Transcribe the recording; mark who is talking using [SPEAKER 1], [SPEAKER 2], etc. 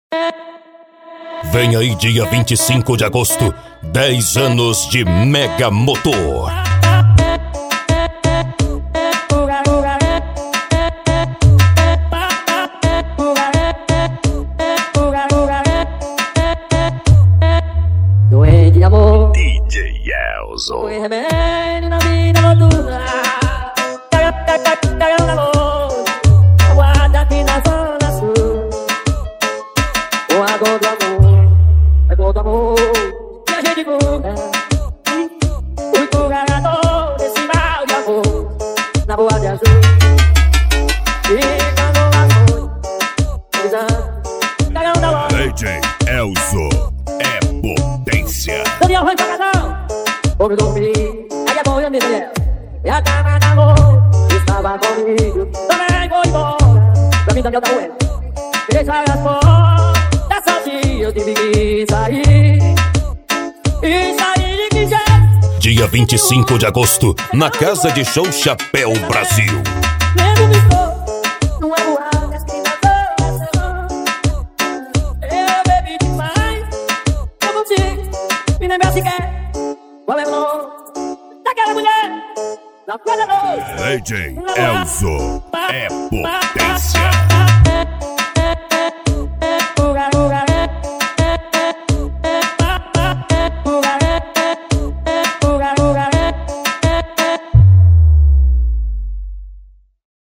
[SPEAKER 1] Vem aí dia 25 de agosto, 10 anos de Mega Motor.
[SPEAKER 2] Doente de amor,
[SPEAKER 1] DJ Elzo.
[SPEAKER 2] foi remédio na vida noturna. Cagando na luz, guarda aqui na zona sul. Com a dor do amor, é dor do amor que a gente cura. Fui curador desse mal de amor na boa de azul. E quando a noite, cagando na luz,
[SPEAKER 1] DJ Elzo é potência.
[SPEAKER 2] Daniel Rancho Casal, como eu dormi, aí é bom eu me ver. E a cama da amor estava comigo, também vou embora. Pra mim Daniel tá doendo, me deixar as portas sozinho, eu tive que sair. E sair de que jeito?
[SPEAKER 1] Dia 25 de agosto, na Casa de Show Chapéu Brasil.
[SPEAKER 2] Lembro me estou, não é boa, minhas crianças. Eu bebi demais, eu consigo me lembrar sequer. Qual é o nome daquela mulher? Na quadra noite.
[SPEAKER 1] DJ Elzo é potência.